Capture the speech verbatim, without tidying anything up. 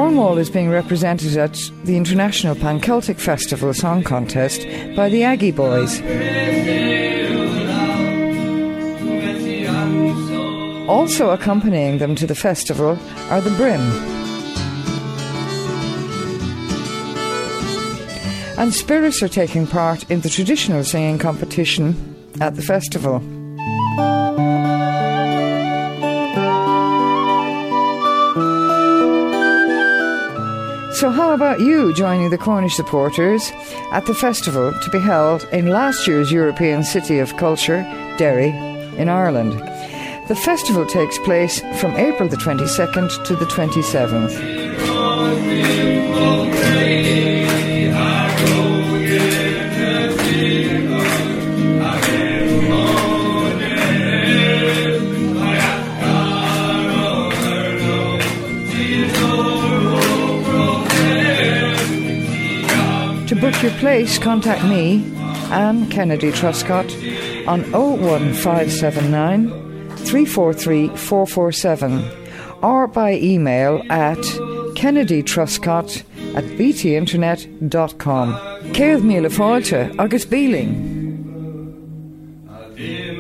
Cornwall is being represented at the International Pan-Celtic Festival Song Contest by the Aggie Boys. Also accompanying them to the festival are the Brim. And Spirits are taking part in the traditional singing competition at the festival. So how about you joining the Cornish supporters at the festival to be held in last year's European City of Culture, Derry, in Ireland? The festival takes place from April the twenty-second to the twenty-seventh. To book your place, contact me, Anne Kennedy Truscott, on oh one five seven nine, three four three, four four seven or by email at kennedytruscott at b t internet dot com. Céad míle fáilte agus bíling.